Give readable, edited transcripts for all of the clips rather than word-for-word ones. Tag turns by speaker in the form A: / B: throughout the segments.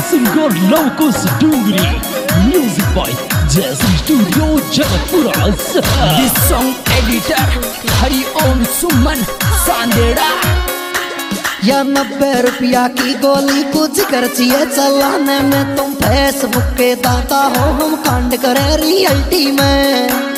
A: Singer Lavkush Dungri, music by जैसी studio Jagatpura. This song editor Hariom Suman Sandeda.
B: या 90 रुपया की गोली कुछ खर्चिए चलाने में, तुम फेसबुक के दाता हो, हम कांड करे रियलिटी में।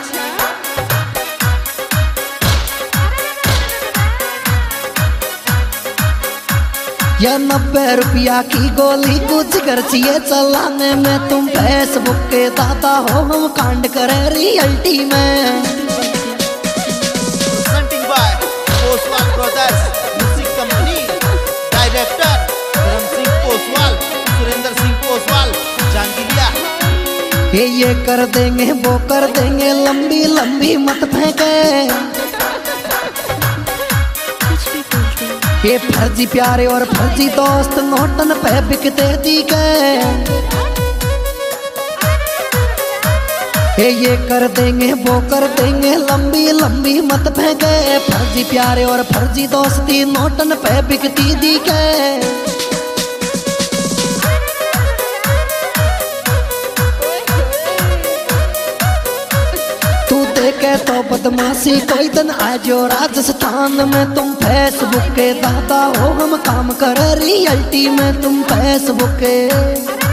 B: या 90 रुपया की गोली कुछ खर्चिए चलाने में, तुम फेसबुक के दाता हो, हम कांड करे रियलिटी में।
C: Presenting by Oswal Brothers Music Company, Director धर्म सिंह ओसवाल, सुरेंद्र सिंह ओसवाल, जांगिलिया।
B: ये कर देंगे वो कर देंगे, लंबी लंबी मत फेंके। ये फर्जी प्यारे और फर्जी दोस्त नोटन पे बिकते दिखे। ये कर देंगे वो कर देंगे, लंबी लंबी मत फेंके। फर्जी प्यारे और फर्जी दोस्ती नोटन पे बिकती दिखे। देखे तो बदमाशी कोई दिन आजो राजस्थान में, तुम फेसबुक के दाता हो, हम काम कर रियलिटी में। तुम फेसबुक के